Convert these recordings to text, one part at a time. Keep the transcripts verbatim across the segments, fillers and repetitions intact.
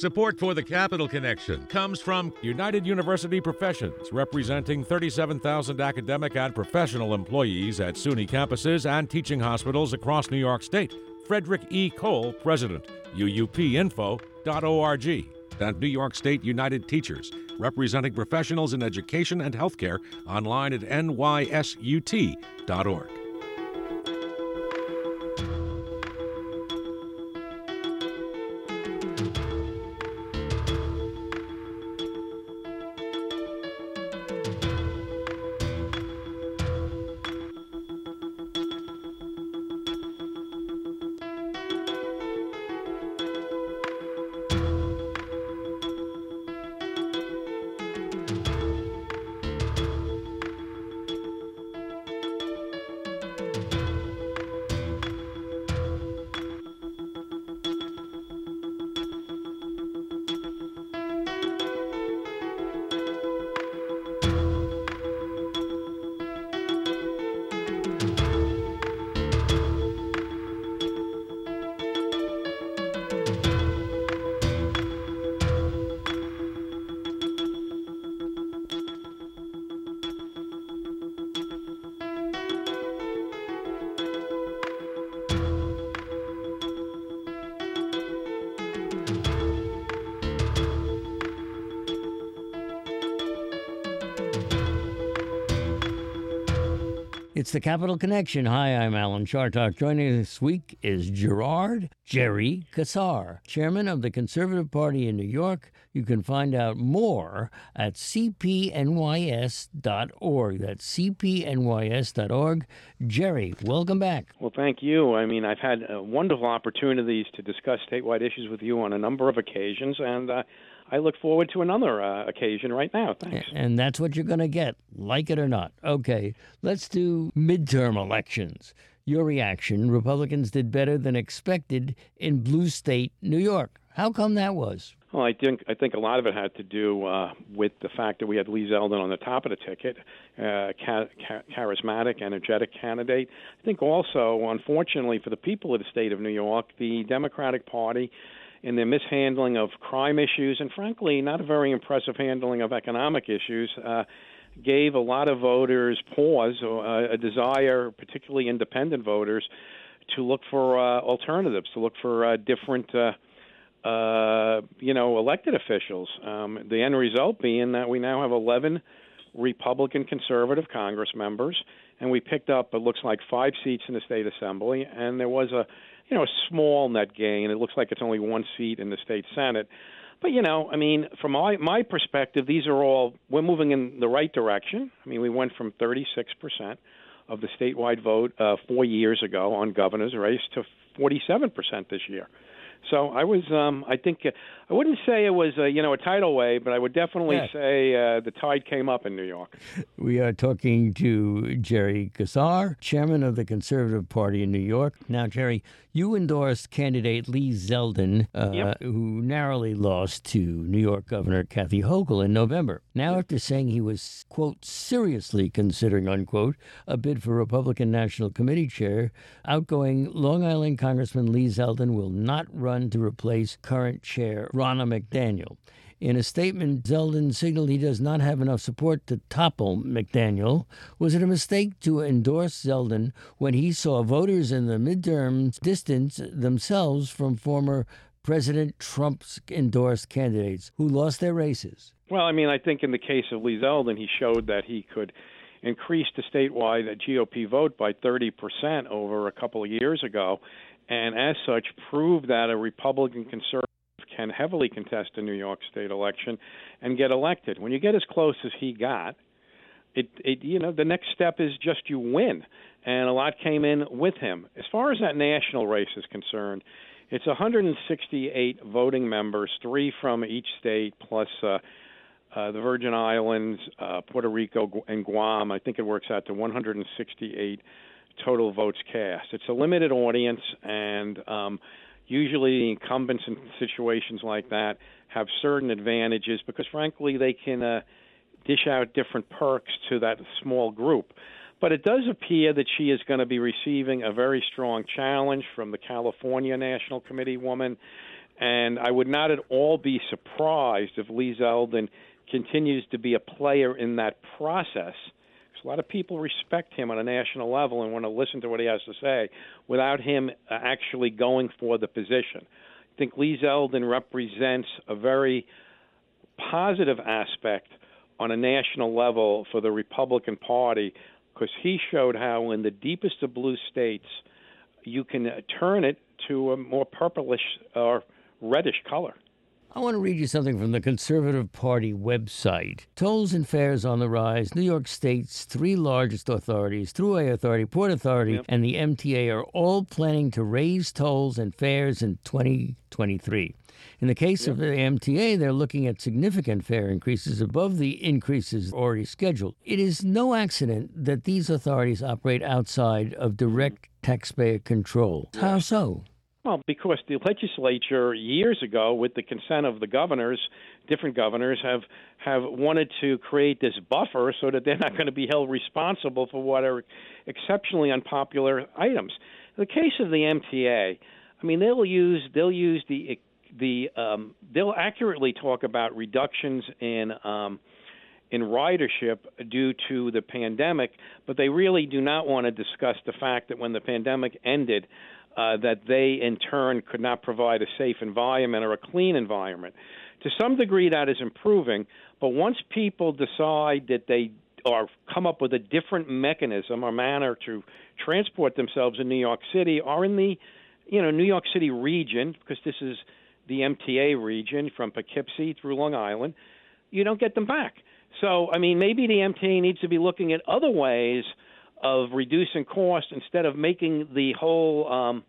Support for the Capital Connection comes from United University Professions, representing thirty-seven thousand academic and professional employees at SUNY campuses and teaching hospitals across New York State. Frederick E. Cole, President, U U P info dot org. And New York State United Teachers, representing professionals in education and healthcare, online at N Y S U T dot org. It's the Capital Connection. Hi, I'm Alan Chartock. Joining us this week is Gerard Jerry Kassar, chairman of the Conservative Party in New York. You can find out more at C P N Y S dot org. That's C P N Y S dot org. Jerry, welcome back. Well, thank you. I mean, I've had uh, wonderful opportunities to discuss statewide issues with you on a number of occasions, and uh, I look forward to another uh, occasion right now. Thanks. And that's what you're going to get, like it or not. Okay, let's do midterm elections. Your reaction: Republicans did better than expected in blue state New York. How come that was? Well, I think I think a lot of it had to do uh, with the fact that we had Lee Zeldin on the top of the ticket, uh, ca- ca- charismatic, energetic candidate. I think also, unfortunately for the people of the state of New York, the Democratic Party, in their mishandling of crime issues and, frankly, not a very impressive handling of economic issues, uh, gave a lot of voters pause, uh, a desire, particularly independent voters, to look for uh, alternatives, to look for uh, different, uh, uh, you know, elected officials. Um, the end result being that we now have eleven Republican conservative Congress members, and we picked up, it looks like, five seats in the state assembly, and there was a you know, a small net gain. It looks like it's only one seat in the state Senate. But, you know, I mean, from my, my perspective, these are all, we're moving in the right direction. I mean, we went from thirty-six percent of the statewide vote uh, four years ago on governor's race to forty-seven percent this year. So I was, um, I think, uh, I wouldn't say it was, uh, you know, a tidal wave, but I would definitely yeah. say uh, the tide came up in New York. We are talking to Jerry Kassar, chairman of the Conservative Party in New York. Now, Jerry, you endorsed candidate Lee Zeldin, uh, yep. who narrowly lost to New York Governor Kathy Hochul in November. Now, after saying he was, quote, seriously considering, unquote, a bid for Republican National Committee chair, outgoing Long Island Congressman Lee Zeldin will not run to replace current chair Ronna McDaniel. In a statement, Zeldin signaled he does not have enough support to topple McDaniel. Was it a mistake to endorse Zeldin when he saw voters in the midterms distance themselves from former President Trump's endorsed candidates who lost their races? Well, I mean, I think in the case of Lee Zeldin, he showed that he could increase the statewide G O P vote by thirty percent over a couple of years ago, and as such proved that a Republican conservative can heavily contest a New York State election and get elected. When you get as close as he got, it, it you know, the next step is just you win, and a lot came in with him. As far as that national race is concerned, it's one hundred sixty-eight voting members, three from each state, plus uh, uh, the Virgin Islands, uh, Puerto Rico, and Guam. I think it works out to one hundred sixty-eight total votes cast. It's a limited audience, and um, usually the incumbents in situations like that have certain advantages because, frankly, they can uh, dish out different perks to that small group. But it does appear that she is going to be receiving a very strong challenge from the California National Committee woman And I would not at all be surprised if Lee Zeldin continues to be a player in that process. Because a lot of people respect him on a national level and want to listen to what he has to say without him uh, actually going for the position. I think Lee Zeldin represents a very positive aspect on a national level for the Republican Party, because he showed how in the deepest of blue states you can uh, turn it to a more purplish or reddish color. I want to read you something from the Conservative Party website. Tolls and fares on the rise. New York State's three largest authorities, Thruway Authority, Port Authority, yep. and the M T A, are all planning to raise tolls and fares in twenty twenty-three. In the case yep. of the M T A, they're looking at significant fare increases above the increases already scheduled. It is no accident that these authorities operate outside of direct taxpayer control. How so? Well, because the legislature years ago, with the consent of the governors, different governors have have wanted to create this buffer so that they're not going to be held responsible for what are exceptionally unpopular items. In the case of the M T A, I mean, they'll use they'll use the the um, they'll accurately talk about reductions in um, in ridership due to the pandemic, but they really do not want to discuss the fact that when the pandemic ended, Uh, that they, in turn, could not provide a safe environment or a clean environment. To some degree, that is improving, but once people decide that they or come up with a different mechanism or manner to transport themselves in New York City or in the, you know, New York City region, because this is the M T A region from Poughkeepsie through Long Island, you don't get them back. So, I mean, maybe the M T A needs to be looking at other ways of reducing cost instead of making the whole um,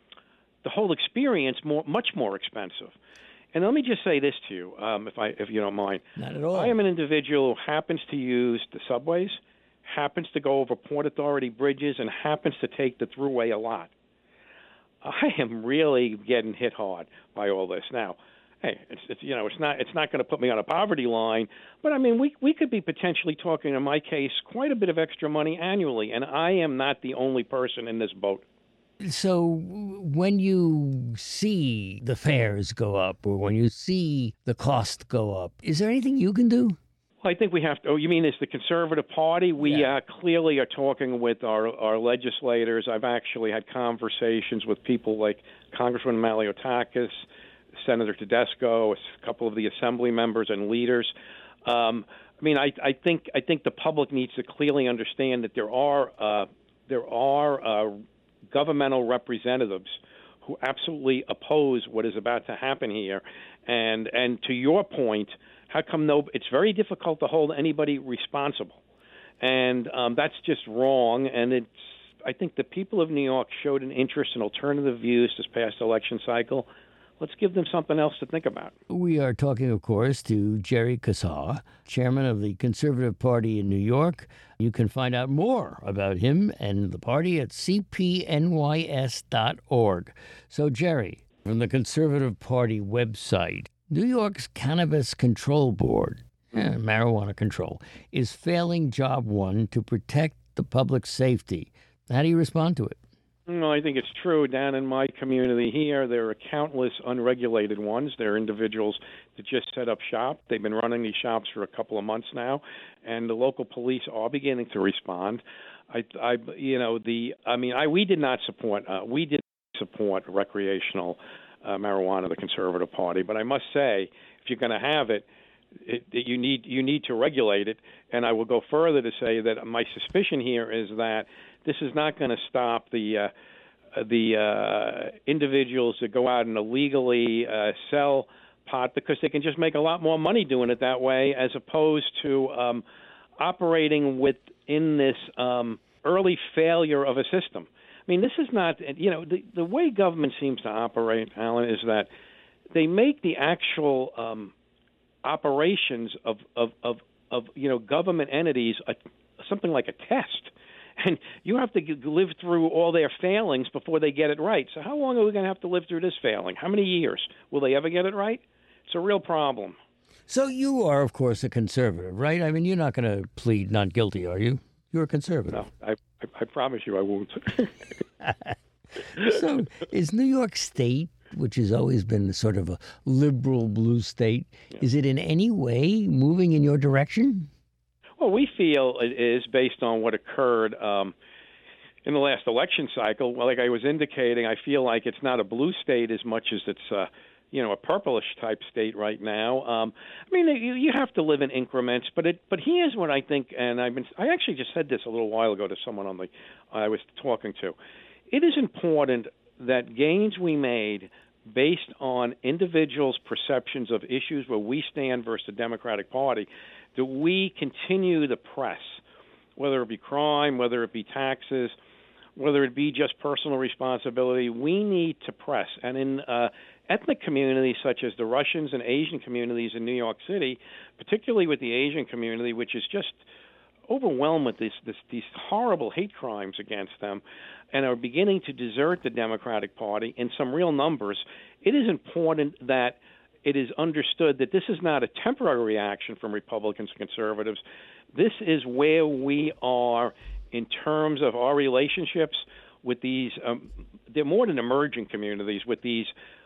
the whole experience more much more expensive. And let me just say this to you, um, if I if you don't mind. Not at all. I am an individual who happens to use the subways, happens to go over Port Authority bridges, and happens to take the Thruway a lot. I am really getting hit hard by all this now. Hey, it's, it's you know it's not it's not going to put me on a poverty line, but I mean we we could be potentially talking in my case quite a bit of extra money annually, and I am not the only person in this boat. So when you see the fares go up, or when you see the cost go up, is there anything you can do? Well, I think we have to. Oh, you mean as the Conservative Party? We yeah. uh, clearly are talking with our, our legislators. I've actually had conversations with people like Congressman Maliotakis, Senator Tedesco, a couple of the Assembly members and leaders. Um, I mean, I, I think I think the public needs to clearly understand that there are uh, there are uh, governmental representatives who absolutely oppose what is about to happen here. And and to your point, how come no? It's very difficult to hold anybody responsible, and um, that's just wrong. And it's I think the people of New York showed an interest in alternative views this past election cycle. Let's give them something else to think about. We are talking, of course, to Jerry Kassar, chairman of the Conservative Party in New York. You can find out more about him and the party at c p n y s dot org. So, Jerry, from the Conservative Party website, New York's Cannabis Control Board, eh, marijuana control, is failing job one to protect the public safety. How do you respond to it? No, I think it's true. Down in my community here, there are countless unregulated ones. There are individuals that just set up shop. They've been running these shops for a couple of months now, and the local police are beginning to respond. I, I you know, the, I mean, I we did not support, uh, we did support recreational uh, marijuana, the Conservative Party, but I must say, if you're going to have it, It, it, you need you need to regulate it, and I will go further to say that my suspicion here is that this is not going to stop the uh, the uh, individuals that go out and illegally uh, sell pot, because they can just make a lot more money doing it that way, as opposed to um, operating within this um, early failure of a system. I mean, this is not, you know, the the way government seems to operate, Alan, is that they make the actual um, operations of, of, of, of, you know, government entities, a, something like a test. And you have to g- live through all their failings before they get it right. So how long are we going to have to live through this failing? How many years? Will they ever get it right? It's a real problem. So you are, of course, a conservative, right? I mean, you're not going to plead not guilty, are you? You're a conservative. No, I, I, I promise you I won't. So is New York State which has always been sort of a liberal blue state. Yeah. Is it in any way moving in your direction? Well, we feel it is based on what occurred um, in the last election cycle. Well, like I was indicating, I feel like it's not a blue state as much as it's uh, you know, a purplish type state right now. Um, I mean, you, you have to live in increments, but it. But here's what I think, and I've been. I actually just said this a little while ago to someone on the I was talking to. It is important that gains we made based on individuals' perceptions of issues where we stand versus the Democratic Party, that we continue to press, whether it be crime, whether it be taxes, whether it be just personal responsibility. We need to press. And in uh, ethnic communities such as the Russians and Asian communities in New York City, particularly with the Asian community, which is just overwhelmed with this, this, these horrible hate crimes against them, and are beginning to desert the Democratic Party in some real numbers, it is important that it is understood that this is not a temporary reaction from Republicans and conservatives. This is where we are in terms of our relationships with these, um, they're more than emerging communities, with these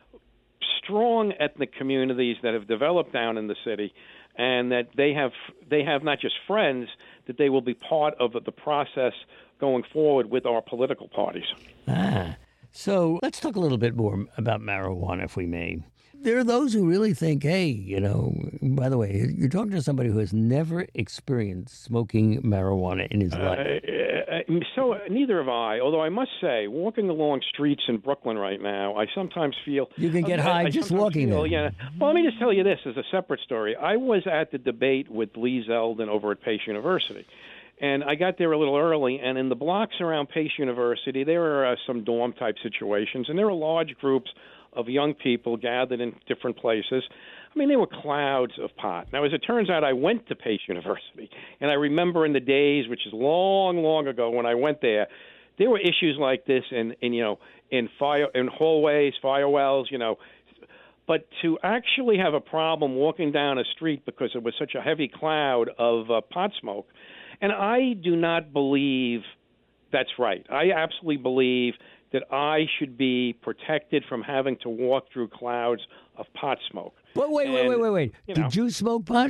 strong ethnic communities that have developed down in the city, and that they have they have not just friends, that they will be part of the process going forward with our political parties. Ah, so let's talk a little bit more about marijuana, if we may. There are those who really think, hey, you know, by the way, you're talking to somebody who has never experienced smoking marijuana in his life. Uh, so neither have I, although I must say, walking along streets in Brooklyn right now, I sometimes feel... You can get I, high I just walking feel, there. Yeah. Well, let me just tell you this as a separate story. I was at the debate with Lee Zeldin over at Pace University. And I got there a little early, and in the blocks around Pace University, there are uh, some dorm-type situations, and there were large groups of young people gathered in different places. I mean, there were clouds of pot. Now, as it turns out, I went to Pace University, and I remember in the days, which is long, long ago, when I went there, there were issues like this in, in you know, in fire, in hallways, firewells, you know. But to actually have a problem walking down a street because it was such a heavy cloud of uh, pot smoke, and I do not believe that's right. I absolutely believe that I should be protected from having to walk through clouds of pot smoke. But wait, wait, And, wait, wait, wait. you Did know, you smoke pot?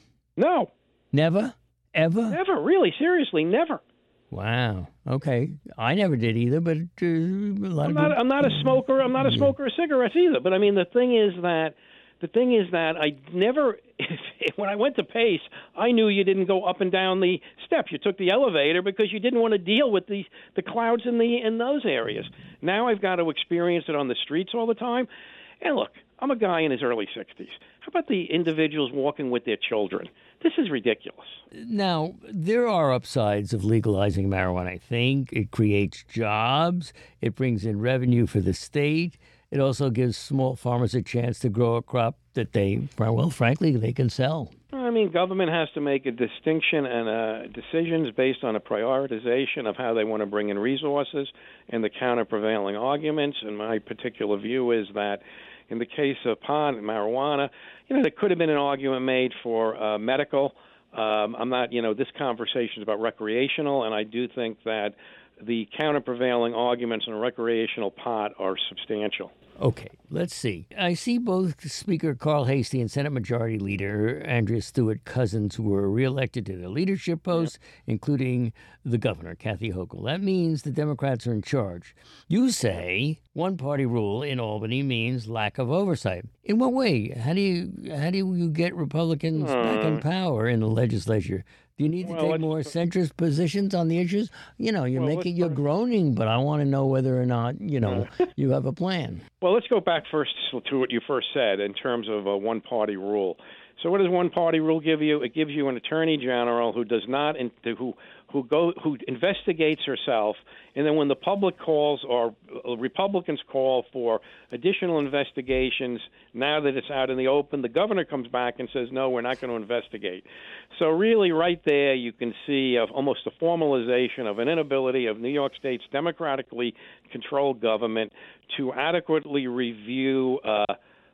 No, Never? Ever? never, really, seriously, never. Wow. Okay. I never did either, but uh, a lot I'm of not, people... I'm not a smoker. I'm not a smoker of cigarettes either. But I mean, the thing is that the thing is that I never. When I went to Pace, I knew you didn't go up and down the steps. You took the elevator because you didn't want to deal with the the clouds in the in those areas. Now I've got to experience it on the streets all the time. And look, I'm a guy in his early sixties. How about the individuals walking with their children? This is ridiculous. Now, there are upsides of legalizing marijuana, I think. It creates jobs. It brings in revenue for the state. It also gives small farmers a chance to grow a crop that they, well, frankly, they can sell. I mean, government has to make a distinction and uh, decisions based on a prioritization of how they want to bring in resources and the counter-prevailing arguments. And my particular view is that in the case of pot and marijuana, you know, there could have been an argument made for uh, medical. Um, I'm not, you know, this conversation is about recreational, and I do think that the counter-prevailing arguments on recreational pot are substantial. Okay, let's see. I see both Speaker Carl Heastie and Senate Majority Leader Andrea Stewart Cousins, who were reelected to their leadership posts, yep. including the governor, Kathy Hochul. That means the Democrats are in charge. You say one-party rule in Albany means lack of oversight. In what way? How do you how do you get Republicans uh, back in power in the legislature? Do you need to well, take more centrist positions on the issues? You know, you're well, making, you're groaning, but I want to know whether or not, you know, uh, you have a plan. Well, let's go back first to what you first said in terms of a one-party rule. So what does one-party rule give you? It gives you an attorney general who does not, who who go who investigates herself, and then when the public calls or Republicans call for additional investigations, now that it's out in the open, the governor comes back and says, no, we're not going to investigate. So really right there you can see of almost a formalization of an inability of New York State's democratically controlled government to adequately review uh,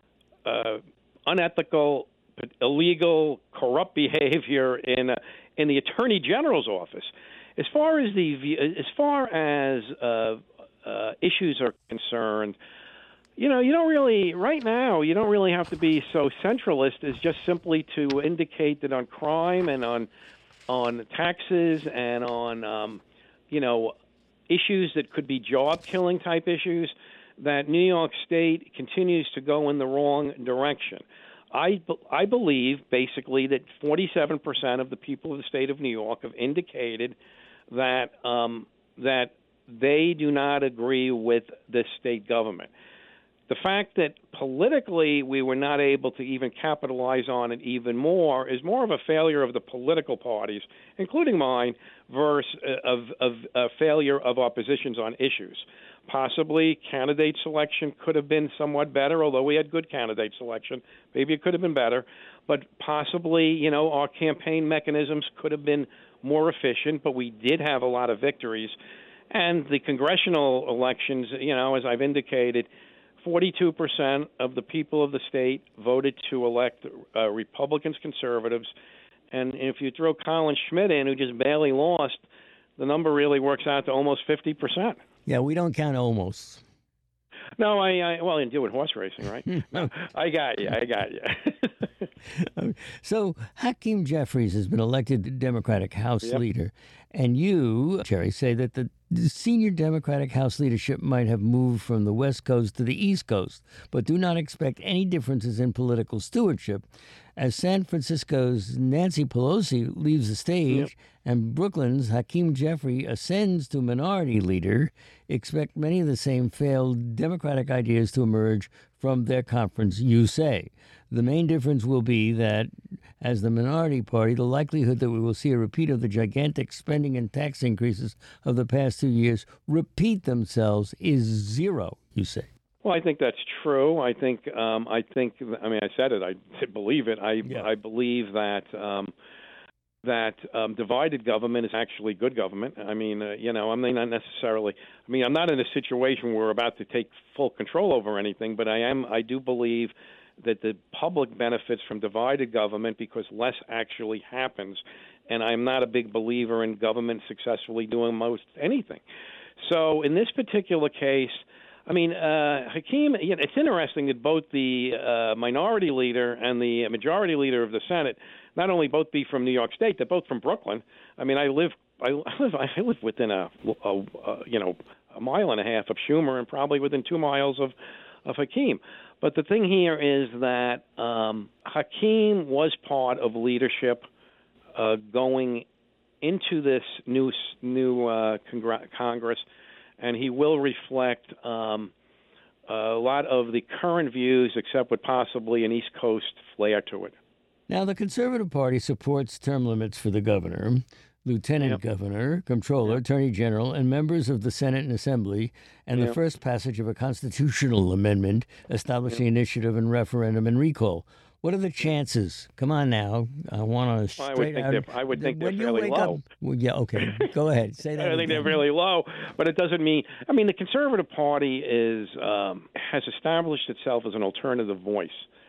uh, unethical, illegal, corrupt behavior in uh, in the Attorney General's office. As far as the as far as uh, uh, issues are concerned, you know, you don't really, right now, you don't really have to be so centralist as just simply to indicate that on crime and on on taxes and on, um, you know, issues that could be job-killing type issues, that New York State continues to go in the wrong direction. I, I believe, basically, that forty-seven percent of the people of the state of New York have indicated that um, that they do not agree with this state government. The fact that politically we were not able to even capitalize on it even more is more of a failure of the political parties, including mine, versus of, of a failure of oppositions on issues. Possibly candidate selection could have been somewhat better, although we had good candidate selection. Maybe it could have been better. But possibly, you know, our campaign mechanisms could have been more efficient, but we did have a lot of victories. And the congressional elections, you know, as I've indicated, forty-two percent of the people of the state voted to elect uh, Republicans, conservatives. And if you throw Colin Schmidt in, who just barely lost, the number really works out to almost fifty percent. Yeah, we don't count almost. No, I, I well, you do with horse racing, right? I got you. I got you. So Hakeem Jeffries has been elected Democratic House Yep. leader, and you, Jerry, say that the senior Democratic House leadership might have moved from the West Coast to the East Coast, but do not expect any differences in political stewardship. As San Francisco's Nancy Pelosi leaves the stage Yep. and Brooklyn's Hakeem Jeffrey ascends to minority leader, expect many of the same failed Democratic ideas to emerge from their conference, you say. The main difference will be that, as the minority party, the likelihood that we will see a repeat of the gigantic spending and tax increases of the past two years repeat themselves is zero, you say. Well, I think that's true. I think, um, I think, I mean, I said it. I believe it. I, Yeah. I believe that um, that um, divided government is actually good government. I mean, uh, you know, I mean, not necessarily. I mean, I'm not in a situation where we're about to take full control over anything, but I am. I do believe that the public benefits from divided government because less actually happens, and I'm not a big believer in government successfully doing most anything. So, in this particular case. I mean, uh, Hakeem, you know, it's interesting that both the uh, minority leader and the majority leader of the Senate not only both be from New York State, they're both from Brooklyn. I mean, I live, I live, I live within a, a, a you know, a mile and a half of Schumer and probably within two miles of, of Hakeem. But the thing here is that um, Hakeem was part of leadership uh, going into this new new uh, congr- Congress. And he will reflect um, a lot of the current views, except with possibly an East Coast flair to it. Now, the Conservative Party supports term limits for the governor, lieutenant Yep. governor, comptroller, Yep. attorney general, and members of the Senate and Assembly, and the Yep. first passage of a constitutional amendment establishing initiative and referendum and recall. What are the chances? Come on now. I want to Well, I would straight think out. they're- I would think when they're you fairly wake low. Up, well, yeah, okay. Go ahead. Say that I think again. they're really low, but it doesn't mean. I mean, the Conservative Party is um, has established itself as an alternative voice.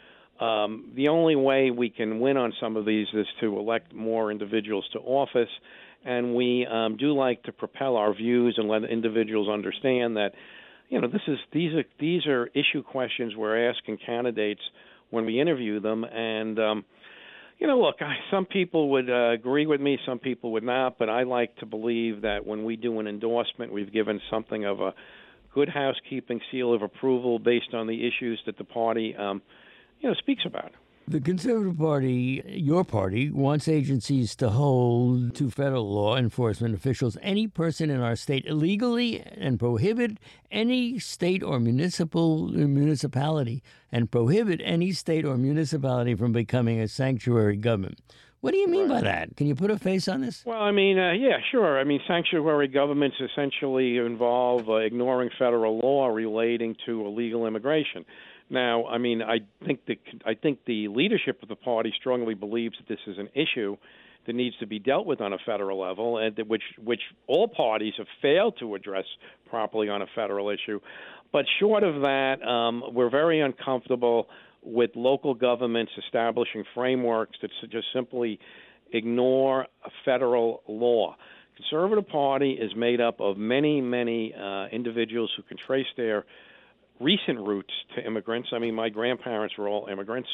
Um, the only way we can win on some of these is to elect more individuals to office, and we um, do like to propel our views and let individuals understand that, you know, this is these are these are issue questions we're asking candidates when we interview them, and um, you know, look, I, some people would uh, agree with me, some people would not, but I like to believe that when we do an endorsement, we've given something of a good housekeeping seal of approval based on the issues that the party, um, you know, speaks about. The Conservative Party, your party, wants agencies to hold to federal law enforcement officials any person in our state illegally and prohibit any state or municipal municipality and prohibit any state or municipality from becoming a sanctuary government. What do you mean by that? Can you put a face on this? Well, I mean, uh, yeah, sure. I mean, sanctuary governments essentially involve uh, ignoring federal law relating to illegal immigration. Now, I mean, I think the I think the leadership of the party strongly believes that this is an issue that needs to be dealt with on a federal level, and that which which all parties have failed to address properly on a federal issue. But short of that, um, we're very uncomfortable with local governments establishing frameworks that just simply ignore a federal law. Conservative Party is made up of many, many uh, individuals who can trace their recent roots to immigrants. I mean, my grandparents were all immigrants,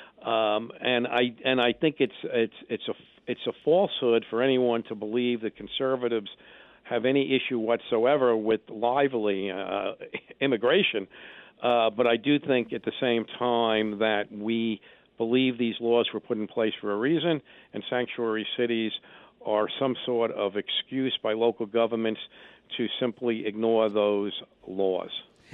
um, and I and I think it's it's it's a it's a falsehood for anyone to believe that conservatives have any issue whatsoever with lively uh, immigration. Uh, but I do think at the same time that we believe these laws were put in place for a reason, and sanctuary cities are some sort of excuse by local governments to simply ignore those laws.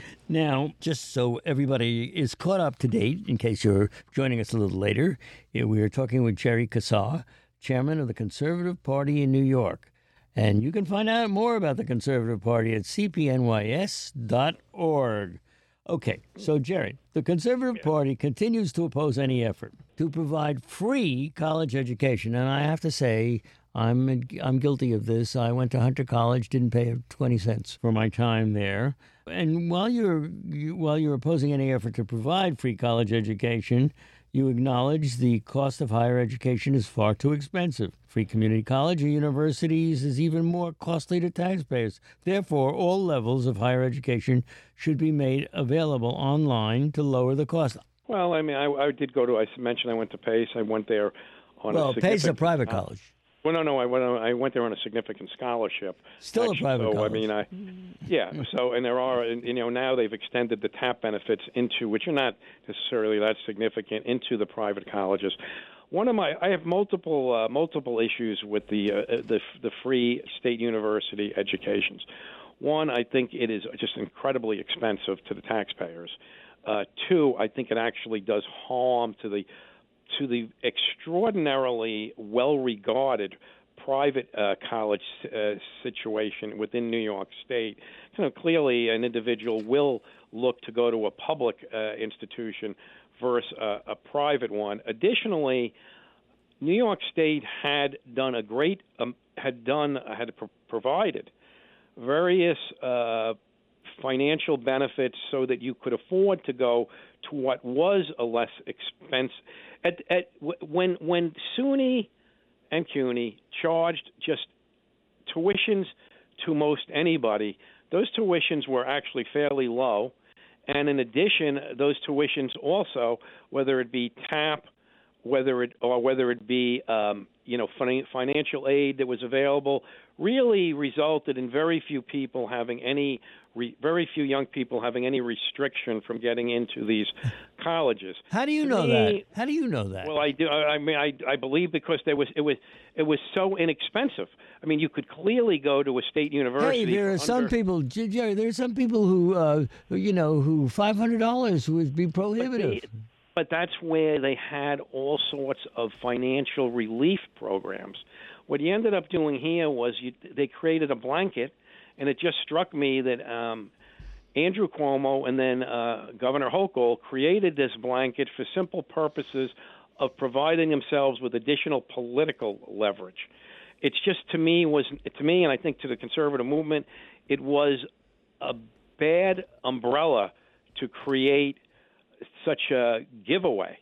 Now, just so everybody is caught up to date, in case you're joining us a little later, we are talking with Jerry Kassar, chairman of the Conservative Party in New York. And you can find out more about the Conservative Party at c p n y s dot org. Okay, so Jerry, the Conservative Party continues to oppose any effort to provide free college education. And I have to say, I'm I'm guilty of this. I went to Hunter College, didn't pay twenty cents for my time there. And while you're you, while you're opposing any effort to provide free college education, you acknowledge the cost of higher education is far too expensive. Free community college or universities is even more costly to taxpayers. Therefore, all levels of higher education should be made available online to lower the cost. Well, I mean, I, I did go to, I mentioned I went to Pace. I went there on well, a significant... Well, Pace is a private college. Well, no, no, I went. I went there on a significant scholarship. Still actually, a private so, college. I mean, I, yeah. So, and there are, you know, now they've extended the TAP benefits into, which are not necessarily that significant, into the private colleges. One of my, I have multiple, uh, multiple issues with the, uh, the the free state university educations. One, I think it is just incredibly expensive to the taxpayers. Uh, two, I think it actually does harm to the to the extraordinarily well-regarded private uh, college uh, situation within New York State. You know, clearly an individual will look to go to a public uh, institution versus uh, a private one. Additionally, New York State had done a great, um, had done, had pro- provided various uh, financial benefits so that you could afford to go to what was a less expensive. At, at when when SUNY and CUNY charged just tuitions to most anybody, those tuitions were actually fairly low, and in addition, those tuitions also, whether it be TAP, whether it or whether it be um, you know financial aid that was available, really resulted in very few people having any. Re, very few young people having any restriction from getting into these colleges. How do you to know me, that? How do you know that? Well, I do. I, I mean, I, I believe because there was it was it was so inexpensive. I mean, you could clearly go to a state university. Hey, there are under, some people, Jerry. There are some people who, uh, you know, who five hundred dollars would be prohibitive. But, they, but that's where they had all sorts of financial relief programs. What you ended up doing here was you, they created a blanket. And it just struck me that um, Andrew Cuomo and then uh, Governor Hochul created this blanket for simple purposes of providing themselves with additional political leverage. It's just to me was to me, and I think to the conservative movement, it was a bad umbrella to create such a giveaway.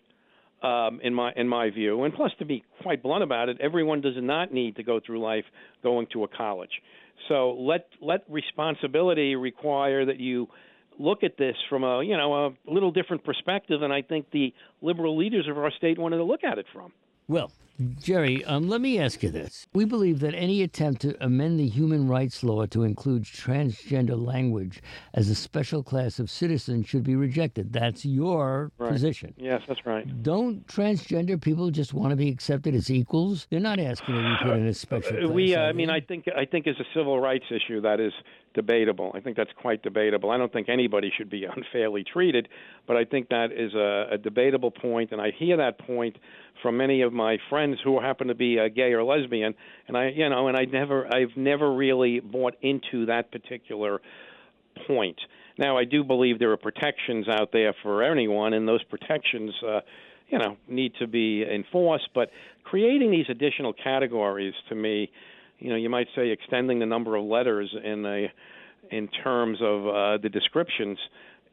Um, in my in my view, and plus, to be quite blunt about it, everyone does not need to go through life going to a college. So let let responsibility require that you look at this from a you know a little different perspective, and I think the liberal leaders of our state wanted to look at it from. Well, Jerry, um, let me ask you this. We believe that any attempt to amend the human rights law to include transgender language as a special class of citizens should be rejected. That's your right. position. Yes, that's right. Don't transgender people just want to be accepted as equals? They're not asking to be put in a special class. We, uh, I mean, I think I think as a civil rights issue, that is debatable. I think that's quite debatable. I don't think anybody should be unfairly treated, but I think that is a, a debatable point, and I hear that point from many of my friends who happen to be uh, gay or lesbian, and I, you know, and I never, I've never really bought into that particular point. Now, I do believe there are protections out there for anyone, and those protections, uh, you know, need to be enforced. But creating these additional categories, to me, you know, you might say extending the number of letters in a, in terms of uh, the descriptions,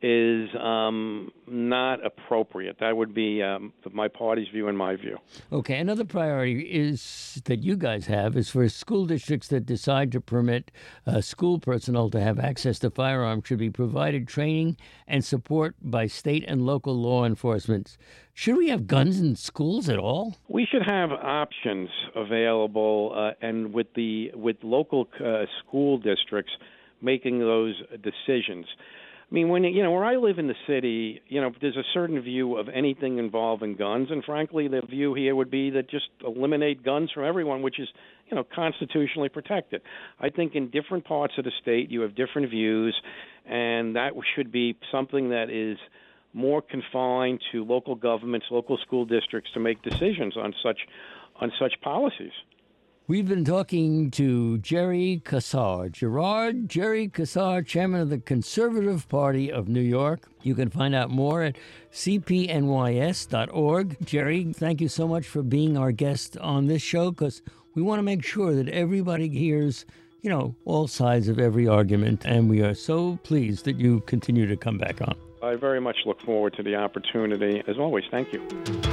is um, not appropriate. That would be um, my party's view and my view. Okay, another priority is that you guys have is for school districts that decide to permit uh, school personnel to have access to firearms should be provided training and support by state and local law enforcement. Should we have guns in schools at all? We should have options available, uh, and with the with local uh, school districts making those decisions. I mean, when you know where I live in the city, you know, there's a certain view of anything involving guns, and frankly, the view here would be that just eliminate guns from everyone, which is, you know, constitutionally protected. I think in different parts of the state, you have different views, and that should be something that is more confined to local governments, local school districts to make decisions on such on such policies. We've been talking to Jerry Kassar. Gerard Jerry Kassar, chairman of the Conservative Party of New York. You can find out more at c p n y s dot org. Jerry, thank you so much for being our guest on this show, because we want to make sure that everybody hears, you know, all sides of every argument, and we are so pleased that you continue to come back on. I very much look forward to the opportunity. As always, thank you.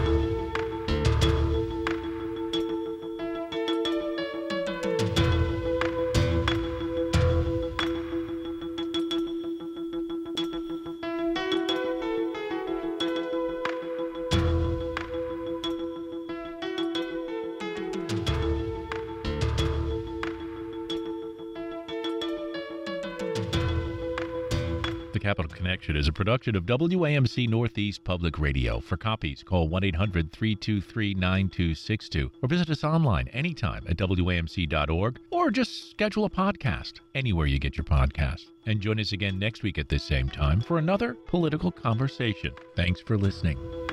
The Capital Connection is a production of W A M C Northeast Public Radio. For copies, call one eight hundred three two three nine two six two or visit us online anytime at W A M C dot org, or just schedule a podcast anywhere you get your podcasts. And join us again next week at this same time for another political conversation. Thanks for listening.